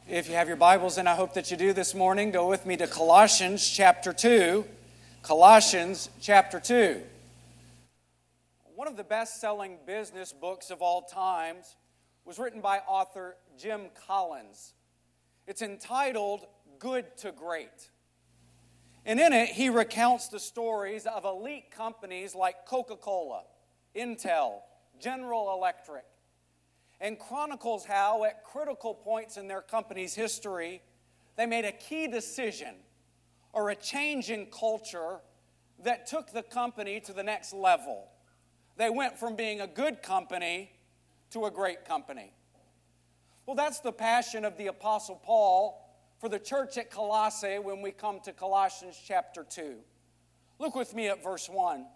If you have your Bibles, and I hope that you do this morning, go with me to Colossians chapter 2. Colossians chapter 2. One of the best-selling business books of all times was written by author Jim Collins. It's entitled Good to Great. And in it, he recounts the stories of elite companies like Coca-Cola, Intel, General Electric, and chronicles how, at critical points in their company's history, they made a key decision or a change in culture that took the company to the next level. They went from being a good company to a great company. Well, that's the passion of the Apostle Paul for the church at Colossae when we come to Colossians chapter 2. Look with me at verse 1.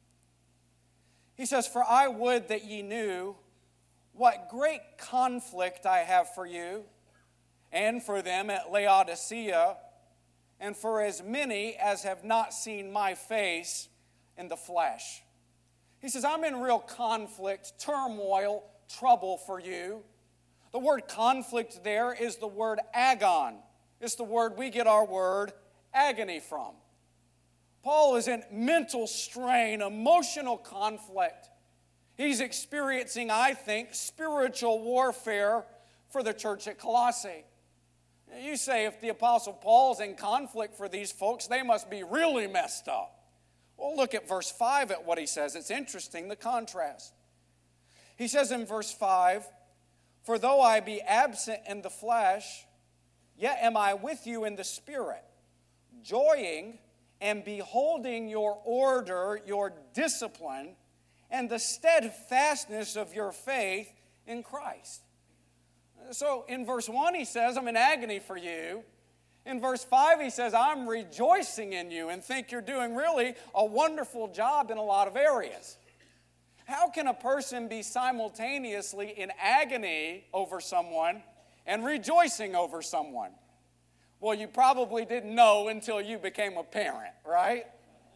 He says, "For I would that ye knew what great conflict I have for you, and for them at Laodicea, and for as many as have not seen my face in the flesh." He says, I'm in real conflict, turmoil, trouble for you. The word conflict there is the word agon. It's the word we get our word agony from. Paul is in mental strain, emotional conflict. He's experiencing, I think, spiritual warfare for the church at Colossae. You say if the Apostle Paul's in conflict for these folks, they must be really messed up. Well, look at verse 5 at what he says. It's interesting, the contrast. He says in verse 5, "For though I be absent in the flesh, yet am I with you in the spirit, joying and beholding your order, your discipline, and the steadfastness of your faith in Christ." So in verse 1 he says, I'm in agony for you. In verse 5 he says, I'm rejoicing in you and think you're doing really a wonderful job in a lot of areas. How can a person be simultaneously in agony over someone and rejoicing over someone? Well, you probably didn't know until you became a parent, right?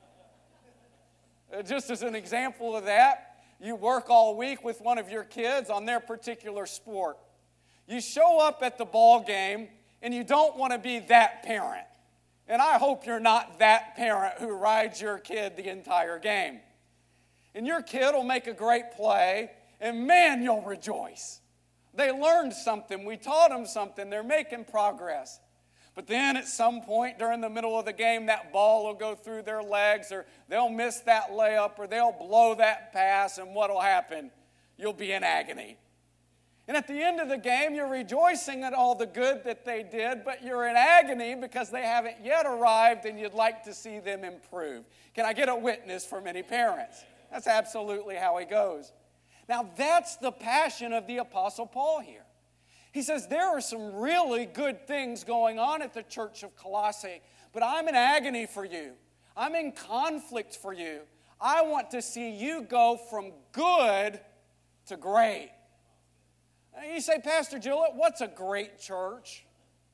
Just as an example of that, you work all week with one of your kids on their particular sport. You show up at the ball game and you don't want to be that parent. And I hope you're not that parent who rides your kid the entire game. And your kid will make a great play and man, you'll rejoice. They learned something. We taught them something. They're making progress. But then at some point during the middle of the game, that ball will go through their legs, or they'll miss that layup, or they'll blow that pass, and what will happen? You'll be in agony. And at the end of the game, you're rejoicing at all the good that they did, but you're in agony because they haven't yet arrived and you'd like to see them improve. Can I get a witness from any parents? That's absolutely how it goes. Now, that's the passion of the Apostle Paul here. He says, there are some really good things going on at the church of Colossae, but I'm in agony for you. I'm in conflict for you. I want to see you go from good to great. Now you say, Pastor Gillett, what's a great church?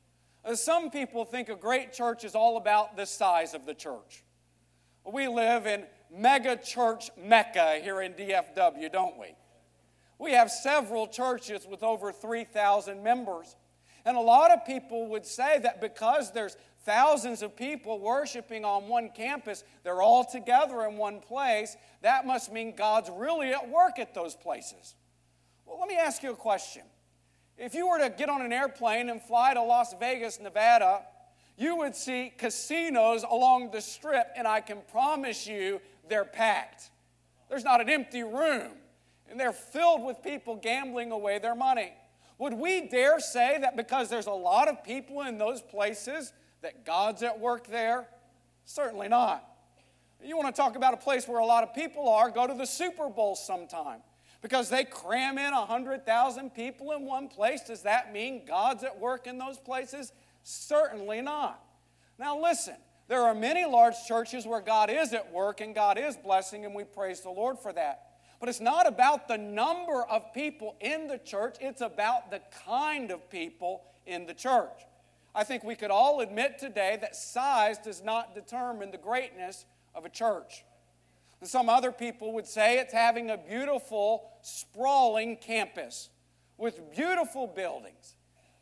Some people think a great church is all about the size of the church. We live in mega church Mecca here in DFW, don't we? We have several churches with over 3,000 members. And a lot of people would say that because there's thousands of people worshiping on one campus, they're all together in one place, that must mean God's really at work at those places. Well, let me ask you a question. If you were to get on an airplane and fly to Las Vegas, Nevada, you would see casinos along the strip, and I can promise you they're packed. There's not an empty room. And they're filled with people gambling away their money. Would we dare say that because there's a lot of people in those places that God's at work there? Certainly not. You want to talk about a place where a lot of people are, go to the Super Bowl sometime. Because they cram in 100,000 people in one place, does that mean God's at work in those places? Certainly not. Now listen, there are many large churches where God is at work and God is blessing, and we praise the Lord for that. But it's not about the number of people in the church. It's about the kind of people in the church. I think we could all admit today that size does not determine the greatness of a church. And some other people would say it's having a beautiful, sprawling campus with beautiful buildings.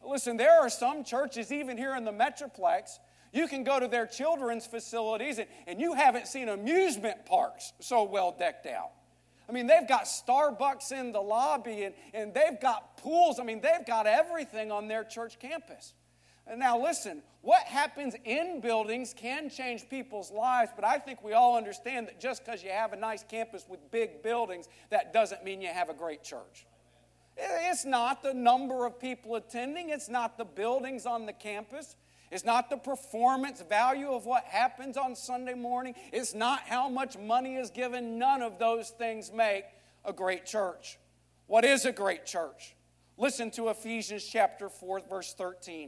Listen, there are some churches, even here in the Metroplex, you can go to their children's facilities and you haven't seen amusement parks so well decked out. I mean, they've got Starbucks in the lobby and they've got pools. I mean, they've got everything on their church campus. And now listen, what happens in buildings can change people's lives, but I think we all understand that just because you have a nice campus with big buildings, that doesn't mean you have a great church. It's not the number of people attending. It's not the buildings on the campus. It's not the performance value of what happens on Sunday morning. It's not how much money is given. None of those things make a great church. What is a great church? Listen to Ephesians chapter 4, verse 13.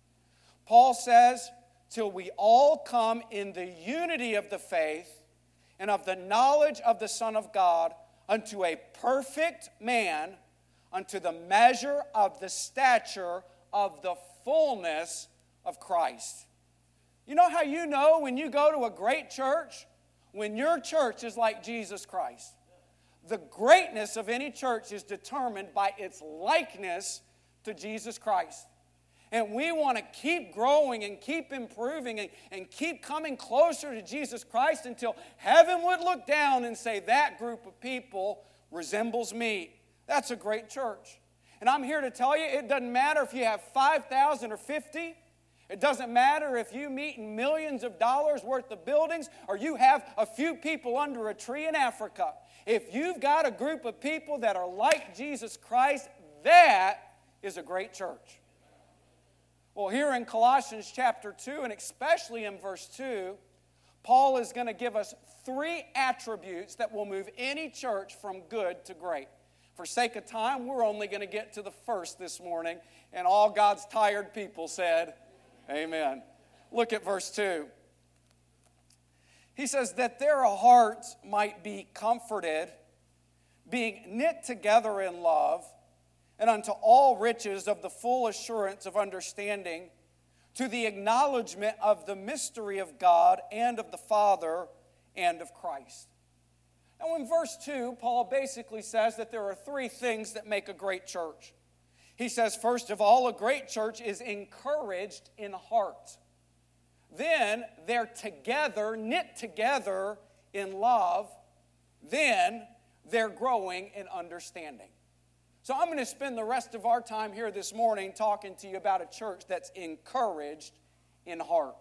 Paul says, till we all come in the unity of the faith and of the knowledge of the Son of God unto a perfect man, unto the measure of the stature of the fullness of Christ. You know how you know when you go to a great church? When your church is like Jesus Christ. The greatness of any church is determined by its likeness to Jesus Christ. And we want to keep growing and keep improving and keep coming closer to Jesus Christ until heaven would look down and say, that group of people resembles me. That's a great church. And I'm here to tell you, it doesn't matter if you have 5,000 or 50. It doesn't matter if you meet in millions of dollars worth of buildings or you have a few people under a tree in Africa. If you've got a group of people that are like Jesus Christ, that is a great church. Well, here in Colossians chapter 2, and especially in verse 2, Paul is going to give us 3 attributes that will move any church from good to great. For sake of time, we're only going to get to the first this morning, and all God's tired people said, amen. Look at verse 2. He says that their hearts might be comforted, being knit together in love, and unto all riches of the full assurance of understanding, to the acknowledgement of the mystery of God and of the Father and of Christ. Now in verse 2, Paul basically says that there are 3 things that make a great church. He says, first of all, a great church is encouraged in heart. Then they're together, knit together in love. Then they're growing in understanding. So I'm going to spend the rest of our time here this morning talking to you about a church that's encouraged in heart.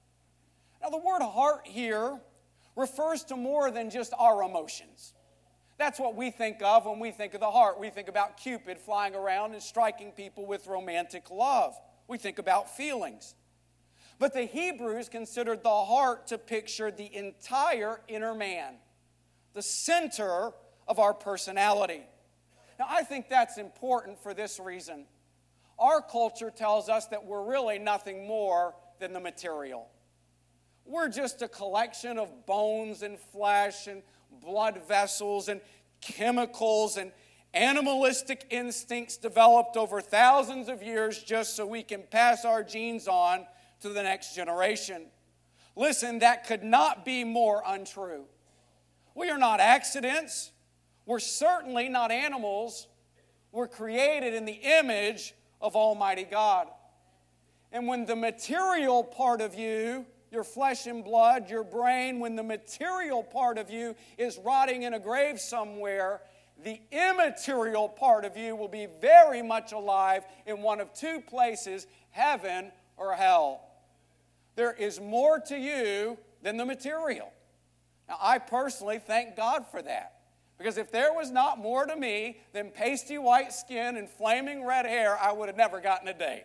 Now the word heart here refers to more than just our emotions. That's what we think of when we think of the heart. We think about Cupid flying around and striking people with romantic love. We think about feelings. But the Hebrews considered the heart to picture the entire inner man, the center of our personality. Now, I think that's important for this reason. Our culture tells us that we're really nothing more than the material. We're just a collection of bones and flesh and blood vessels and chemicals and animalistic instincts developed over thousands of years just so we can pass our genes on to the next generation. Listen, that could not be more untrue. We are not accidents. We're certainly not animals. We're created in the image of Almighty God. And when the material part of you, your flesh and blood, your brain, when the material part of you is rotting in a grave somewhere, the immaterial part of you will be very much alive in one of 2 places, heaven or hell. There is more to you than the material. Now, I personally thank God for that. Because if there was not more to me than pasty white skin and flaming red hair, I would have never gotten a date.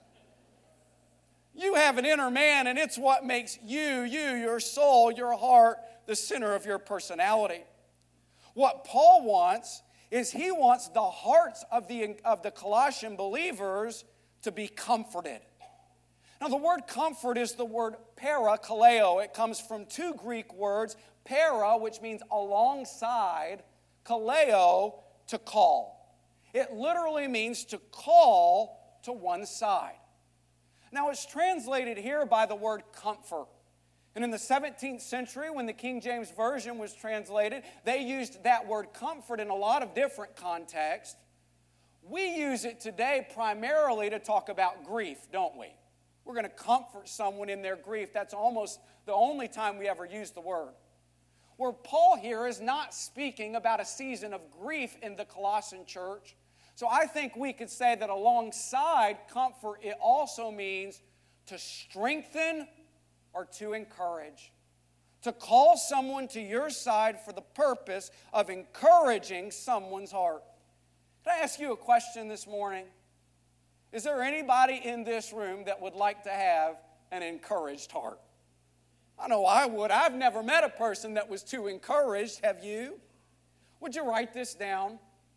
You have an inner man, and it's what makes you, your soul, your heart, the center of your personality. What Paul wants is he wants the hearts of the Colossian believers to be comforted. Now, the word comfort is the word parakaleo. It comes from 2 Greek words, para, which means alongside, kaleo, to call. It literally means to call to one side. Now, it's translated here by the word comfort. And in the 17th century, when the King James Version was translated, they used that word comfort in a lot of different contexts. We use it today primarily to talk about grief, don't we? We're going to comfort someone in their grief. That's almost the only time we ever use the word. Where Paul here is not speaking about a season of grief in the Colossian church. So I think we could say that alongside comfort, it also means to strengthen or to encourage. To call someone to your side for the purpose of encouraging someone's heart. Can I ask you a question this morning? Is there anybody in this room that would like to have an encouraged heart? I know I would. I've never met a person that was too encouraged. Have you? Would you write this down?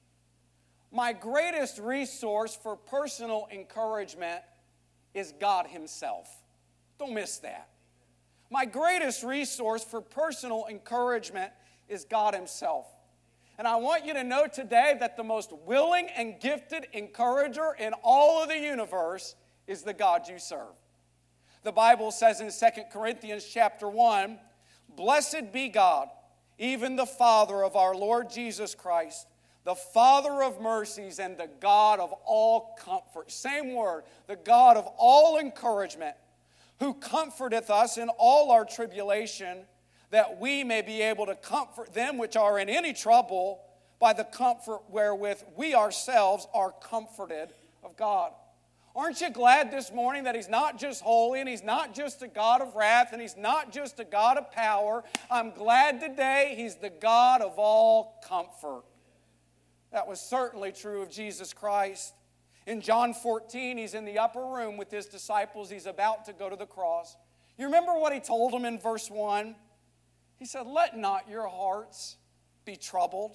My greatest resource for personal encouragement is God Himself. Don't miss that. My greatest resource for personal encouragement is God Himself. And I want you to know today that the most willing and gifted encourager in all of the universe is the God you serve. The Bible says in 2 Corinthians chapter 1, "Blessed be God, even the Father of our Lord Jesus Christ, the Father of mercies and the God of all comfort." Same word, the God of all encouragement, who comforteth us in all our tribulation, that we may be able to comfort them which are in any trouble by the comfort wherewith we ourselves are comforted of God. Aren't you glad this morning that He's not just holy and He's not just a God of wrath and He's not just a God of power? I'm glad today He's the God of all comfort. That was certainly true of Jesus Christ. In John 14, He's in the upper room with His disciples. He's about to go to the cross. You remember what He told them in verse 1? He said, "Let not your hearts be troubled."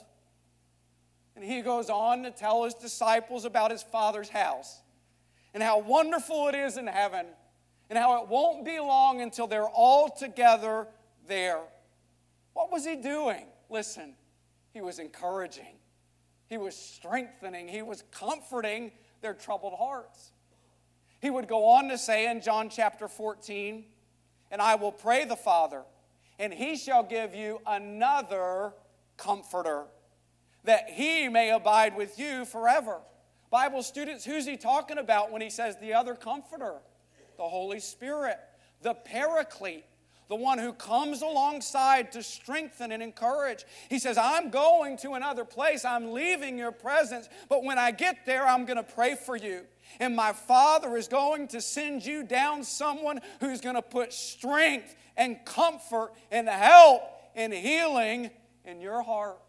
And He goes on to tell His disciples about His Father's house and how wonderful it is in heaven and how it won't be long until they're all together there. What was He doing? Listen, He was encouraging. He was strengthening. He was comforting their troubled hearts. He would go on to say in John chapter 14, "And I will pray the Father, and He shall give you another comforter, that He may abide with you forever." Bible students, who's He talking about when He says the other comforter? The Holy Spirit, the Paraclete, the one who comes alongside to strengthen and encourage. He says, "I'm going to another place. I'm leaving your presence. But when I get there, I'm going to pray for you. And my Father is going to send you down someone who's going to put strength and comfort and help and healing in your heart."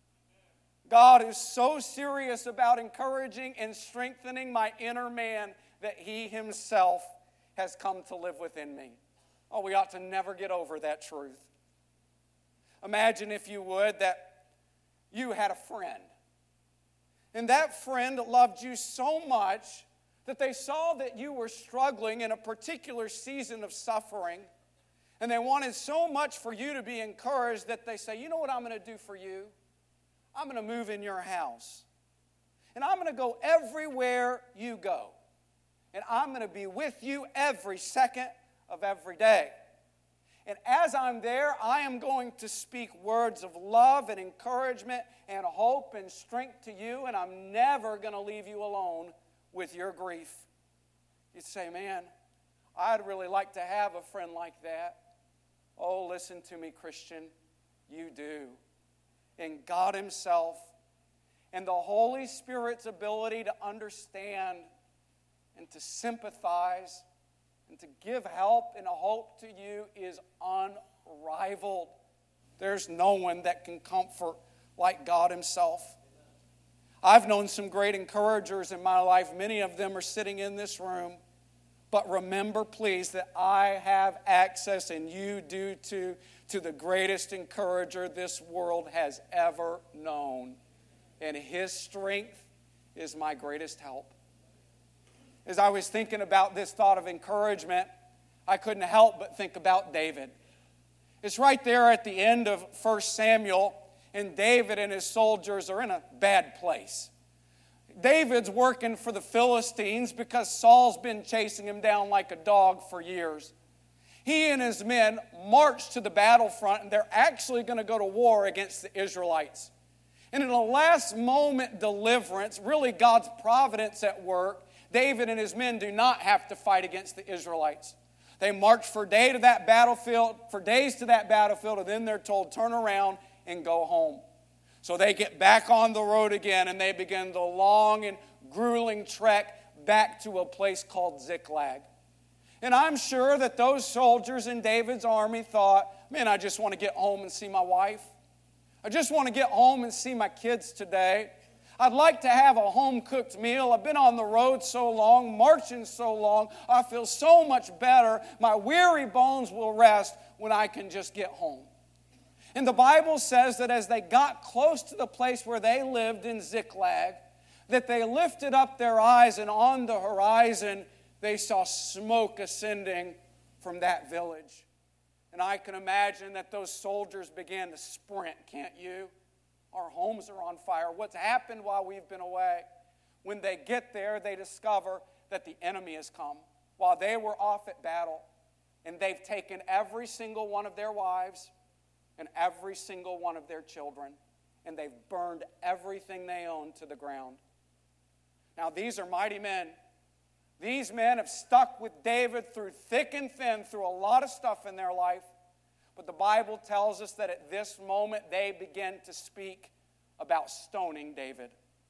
God is so serious about encouraging and strengthening my inner man that He Himself has come to live within me. Oh, we ought to never get over that truth. Imagine, if you would, that you had a friend. And that friend loved you so much that they saw that you were struggling in a particular season of suffering. And they wanted so much for you to be encouraged that they say, "You know what I'm going to do for you? I'm going to move in your house. And I'm going to go everywhere you go. And I'm going to be with you every second of every day. And as I'm there, I am going to speak words of love and encouragement and hope and strength to you, and I'm never going to leave you alone with your grief." You'd say, "Man, I'd really like to have a friend like that." Oh, listen to me, Christian. You do. And God Himself and the Holy Spirit's ability to understand and to sympathize and to give help and hope to you is unrivaled. There's no one that can comfort like God Himself. I've known some great encouragers in my life. Many of them are sitting in this room. But remember, please, that I have access, and you do too, to the greatest encourager this world has ever known. And His strength is my greatest help. As I was thinking about this thought of encouragement, I couldn't help but think about David. It's right there at the end of 1 Samuel, and David and his soldiers are in a bad place. David's working for the Philistines because Saul's been chasing him down like a dog for years. He and his men march to the battlefront, and they're actually going to go to war against the Israelites. And in a last moment deliverance, really God's providence at work, David and his men do not have to fight against the Israelites. They march for days to that battlefield, and then they're told, turn around and go home. So they get back on the road again, and they begin the long and grueling trek back to a place called Ziklag. And I'm sure that those soldiers in David's army thought, man, I just want to get home and see my wife. I just want to get home and see my kids today. I'd like to have a home-cooked meal. I've been on the road so long, marching so long. I feel so much better. My weary bones will rest when I can just get home. And the Bible says that as they got close to the place where they lived in Ziklag, that they lifted up their eyes, and on the horizon they saw smoke ascending from that village. And I can imagine that those soldiers began to sprint, can't you? Our homes are on fire. What's happened while we've been away? When they get there, they discover that the enemy has come while they were off at battle. And they've taken every single one of their wives and every single one of their children. And they've burned everything they own to the ground. Now, these are mighty men. These men have stuck with David through thick and thin, through a lot of stuff in their life. But the Bible tells us that at this moment they begin to speak about stoning David.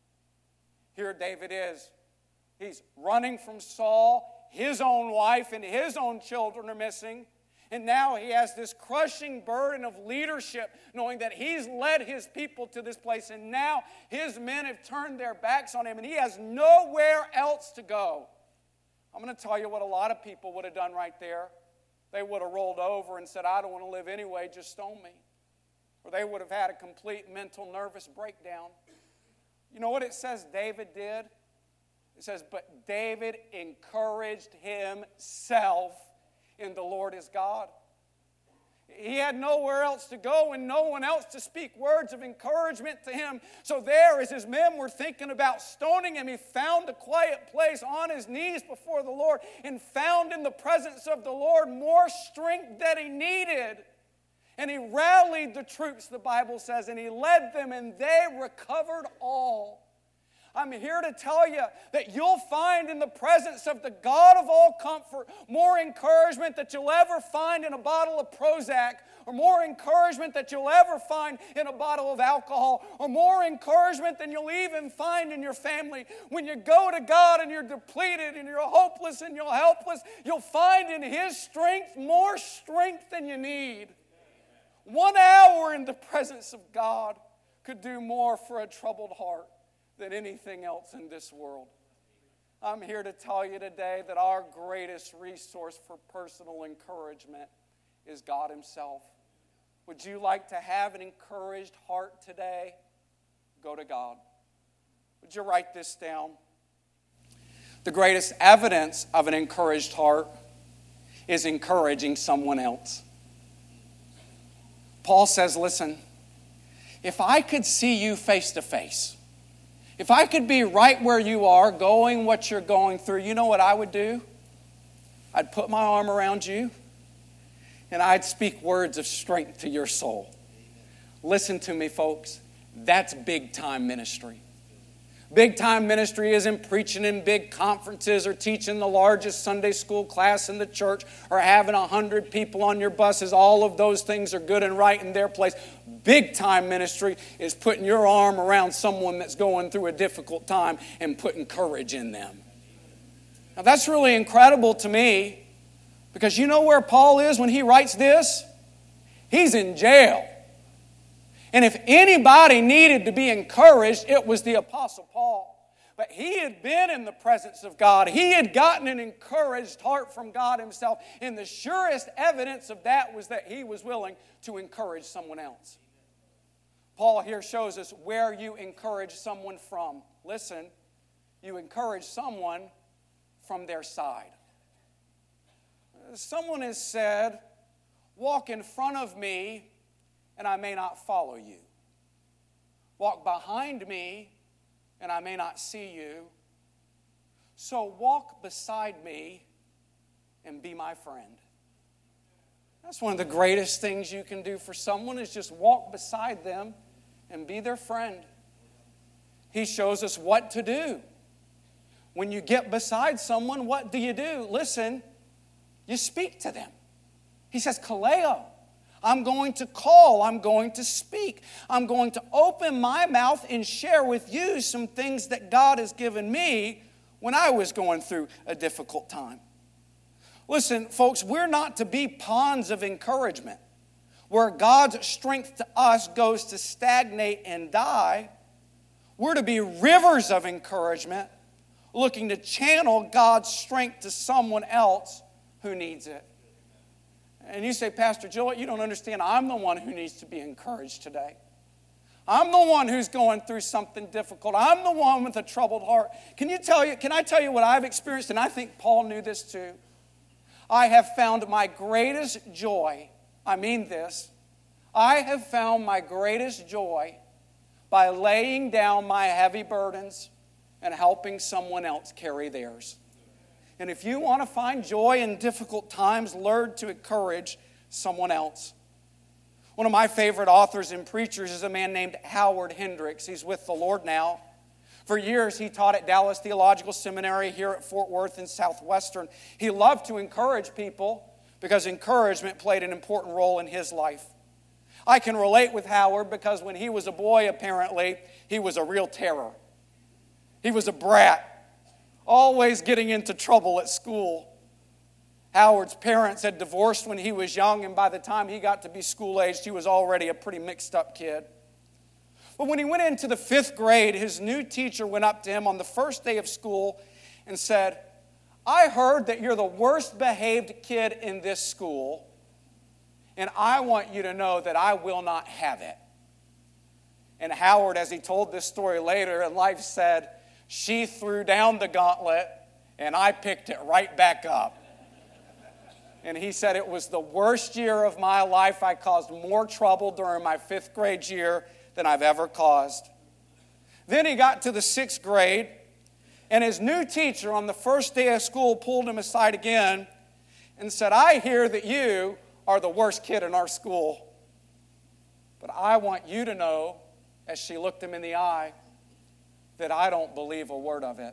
Here David is. He's running from Saul. His own wife and his own children are missing. And now he has this crushing burden of leadership, knowing that he's led his people to this place. And now his men have turned their backs on him, and he has nowhere else to go. I'm going to tell you what a lot of people would have done right there. They would have rolled over and said, I don't want to live anyway, just stone me. Or they would have had a complete mental nervous breakdown. You know what it says David did? It says, but David encouraged himself in the Lord his God. He had nowhere else to go and no one else to speak words of encouragement to him. So there, as his men were thinking about stoning him, he found a quiet place on his knees before the Lord and found in the presence of the Lord more strength that he needed. And he rallied the troops, the Bible says, and he led them, and they recovered all. I'm here to tell you that you'll find in the presence of the God of all comfort more encouragement that you'll ever find in a bottle of Prozac, or more encouragement that you'll ever find in a bottle of alcohol, or more encouragement than you'll even find in your family. When you go to God and you're depleted and you're hopeless and you're helpless, you'll find in His strength more strength than you need. 1 hour in the presence of God could do more for a troubled heart than anything else in this world. I'm here to tell you today that our greatest resource for personal encouragement is God Himself. Would you like to have an encouraged heart today? Go to God. Would you write this down? The greatest evidence of an encouraged heart is encouraging someone else. Paul says, listen, if I could see you face to face, if I could be right where you are, going what you're going through, you know what I would do? I'd put my arm around you, and I'd speak words of strength to your soul. Listen to me, folks. That's big-time ministry. Big-time ministry isn't preaching in big conferences or teaching the largest Sunday school class in the church or having 100 people on your buses. All of those things are good and right in their place. Big-time ministry is putting your arm around someone that's going through a difficult time and putting courage in them. Now, that's really incredible to me, because you know where Paul is when he writes this? He's in jail. And if anybody needed to be encouraged, it was the Apostle Paul. But he had been in the presence of God. He had gotten an encouraged heart from God Himself. And the surest evidence of that was that he was willing to encourage someone else. Paul here shows us where you encourage someone from. Listen, you encourage someone from their side. Someone has said, walk in front of me and I may not follow you. Walk behind me, and I may not see you. So walk beside me and be my friend. That's one of the greatest things you can do for someone, is just walk beside them and be their friend. He shows us what to do. When you get beside someone, what do? Listen, you speak to them. He says, kaleo. I'm going to call. I'm going to speak. I'm going to open my mouth and share with you some things that God has given me when I was going through a difficult time. Listen, folks, we're not to be ponds of encouragement where God's strength to us goes to stagnate and die. We're to be rivers of encouragement, looking to channel God's strength to someone else who needs it. And you say, Pastor Joe, you don't understand. I'm the one who needs to be encouraged today. I'm the one who's going through something difficult. I'm the one with a troubled heart. Can I tell you what I've experienced? And I think Paul knew this too. I have found my greatest joy. I mean this. I have found my greatest joy by laying down my heavy burdens and helping someone else carry theirs. And if you want to find joy in difficult times, learn to encourage someone else. One of my favorite authors and preachers is a man named Howard Hendricks. He's with the Lord now. For years, he taught at Dallas Theological Seminary here at Fort Worth in Southwestern. He loved to encourage people because encouragement played an important role in his life. I can relate with Howard because when he was a boy, apparently, he was a real terror. He was a brat, always getting into trouble at school. Howard's parents had divorced when he was young, and by the time he got to be school-aged, he was already a pretty mixed-up kid. But when he went into the 5th grade, his new teacher went up to him on the first day of school and said, I heard that you're the worst behaved kid in this school, and I want you to know that I will not have it. And Howard, as he told this story later in life, said, she threw down the gauntlet, and I picked it right back up. And he said, it was the worst year of my life. I caused more trouble during my 5th grade year than I've ever caused. Then he got to the 6th grade, and his new teacher on the first day of school pulled him aside again and said, I hear that you are the worst kid in our school. But I want you to know, as she looked him in the eye, that I don't believe a word of it.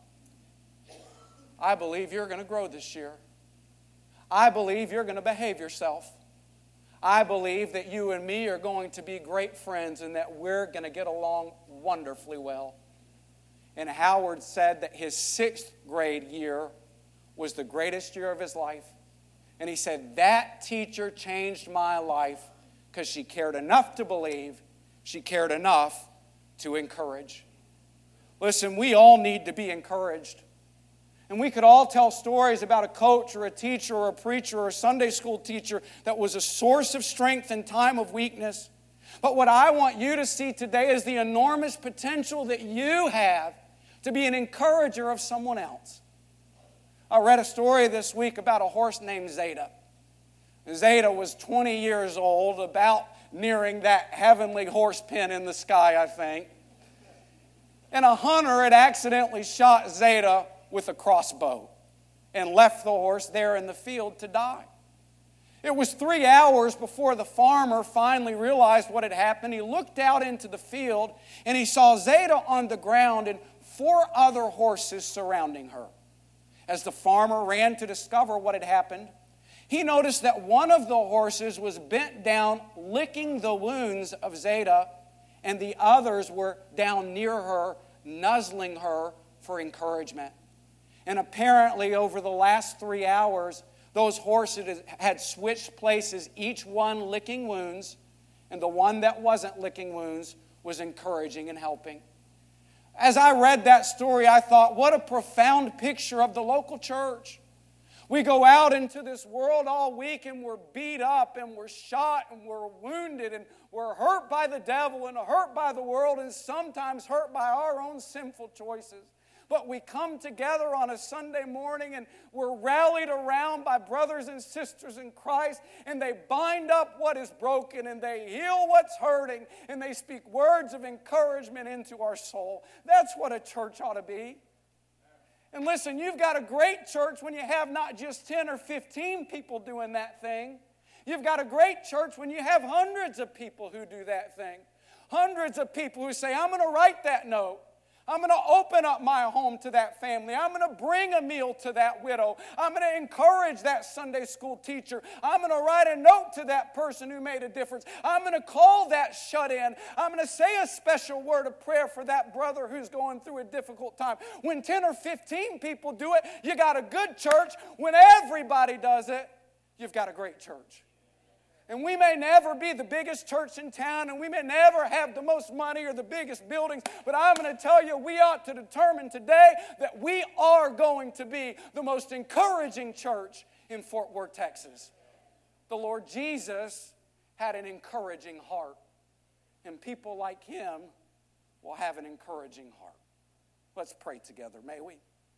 I believe you're going to grow this year. I believe you're going to behave yourself. I believe that you and me are going to be great friends and that we're going to get along wonderfully well. And Howard said that his 6th grade year was the greatest year of his life. And he said, that teacher changed my life because she cared enough to believe, she cared enough to encourage. Listen, we all need to be encouraged. And we could all tell stories about a coach or a teacher or a preacher or a Sunday school teacher that was a source of strength in time of weakness. But what I want you to see today is the enormous potential that you have to be an encourager of someone else. I read a story this week about a horse named Zeta. Zeta was 20 years old, about nearing that heavenly horse pen in the sky, I think. And a hunter had accidentally shot Zeta with a crossbow and left the horse there in the field to die. It was 3 hours before the farmer finally realized what had happened. He looked out into the field and he saw Zeta on the ground and 4 other horses surrounding her. As the farmer ran to discover what had happened, he noticed that one of the horses was bent down licking the wounds of Zeta, and the others were down near her, nuzzling her for encouragement. And apparently over the last 3 hours, those horses had switched places, each one licking wounds, and the one that wasn't licking wounds was encouraging and helping. As I read that story, I thought, what a profound picture of the local church. We go out into this world all week and we're beat up and we're shot and we're wounded and we're hurt by the devil and hurt by the world and sometimes hurt by our own sinful choices. But we come together on a Sunday morning and we're rallied around by brothers and sisters in Christ, and they bind up what is broken and they heal what's hurting and they speak words of encouragement into our soul. That's what a church ought to be. And listen, you've got a great church when you have not just 10 or 15 people doing that thing. You've got a great church when you have hundreds of people who do that thing. Hundreds of people who say, I'm going to write that note. I'm going to open up my home to that family. I'm going to bring a meal to that widow. I'm going to encourage that Sunday school teacher. I'm going to write a note to that person who made a difference. I'm going to call that shut-in. I'm going to say a special word of prayer for that brother who's going through a difficult time. When 10 or 15 people do it, you got a good church. When everybody does it, you've got a great church. And we may never be the biggest church in town, and we may never have the most money or the biggest buildings, but I'm going to tell you, we ought to determine today that we are going to be the most encouraging church in Fort Worth, Texas. The Lord Jesus had an encouraging heart, and people like him will have an encouraging heart. Let's pray together, may we?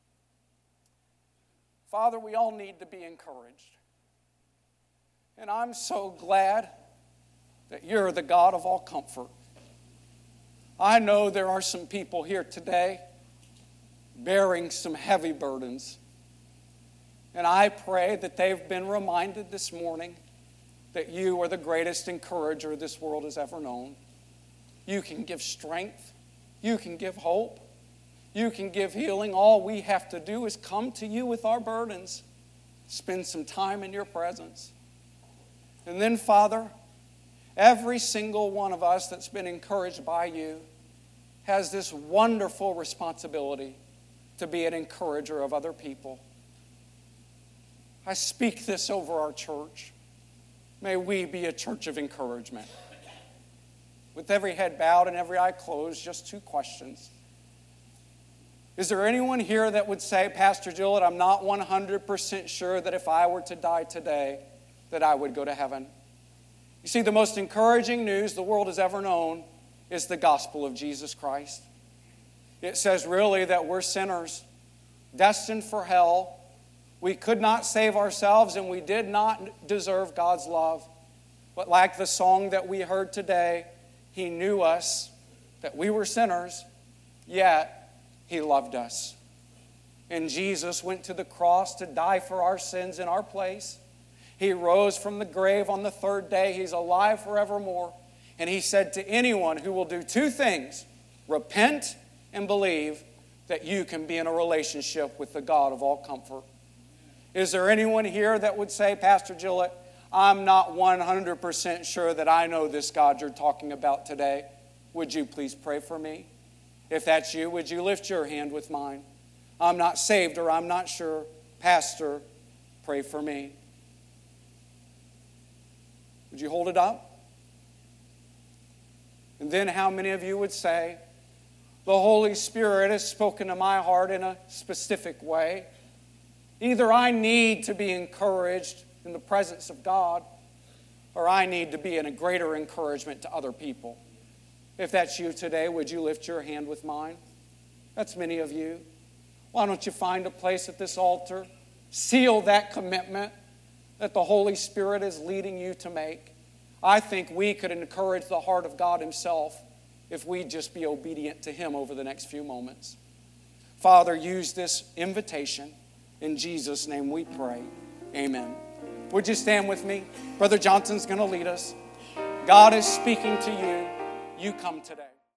Father, we all need to be encouraged. And I'm so glad that you're the God of all comfort. I know there are some people here today bearing some heavy burdens. And I pray that they've been reminded this morning that you are the greatest encourager this world has ever known. You can give strength. You can give hope. You can give healing. All we have to do is come to you with our burdens. Spend some time in your presence. And then, Father, every single one of us that's been encouraged by you has this wonderful responsibility to be an encourager of other people. I speak this over our church. May we be a church of encouragement. With every head bowed and every eye closed, just 2 questions. Is there anyone here that would say, Pastor Gillett, I'm not 100% sure that if I were to die today, that I would go to heaven? You see, the most encouraging news the world has ever known is the gospel of Jesus Christ. It says really that we're sinners, destined for hell. We could not save ourselves and we did not deserve God's love. But like the song that we heard today, He knew us, that we were sinners, yet He loved us. And Jesus went to the cross to die for our sins in our place. He rose from the grave on the 3rd day. He's alive forevermore. And he said to anyone who will do 2 things, repent and believe, that you can be in a relationship with the God of all comfort. Is there anyone here that would say, Pastor Gillett, I'm not 100% sure that I know this God you're talking about today. Would you please pray for me? If that's you, would you lift your hand with mine? I'm not saved or I'm not sure. Pastor, pray for me. Would you hold it up? And then how many of you would say, the Holy Spirit has spoken to my heart in a specific way. Either I need to be encouraged in the presence of God, or I need to be in a greater encouragement to other people. If that's you today, would you lift your hand with mine? That's many of you. Why don't you find a place at this altar, seal that commitment that the Holy Spirit is leading you to make. I think we could encourage the heart of God Himself if we just be obedient to Him over the next few moments. Father, use this invitation. In Jesus' name we pray. Amen. Would you stand with me? Brother Johnson's going to lead us. God is speaking to you. You come today.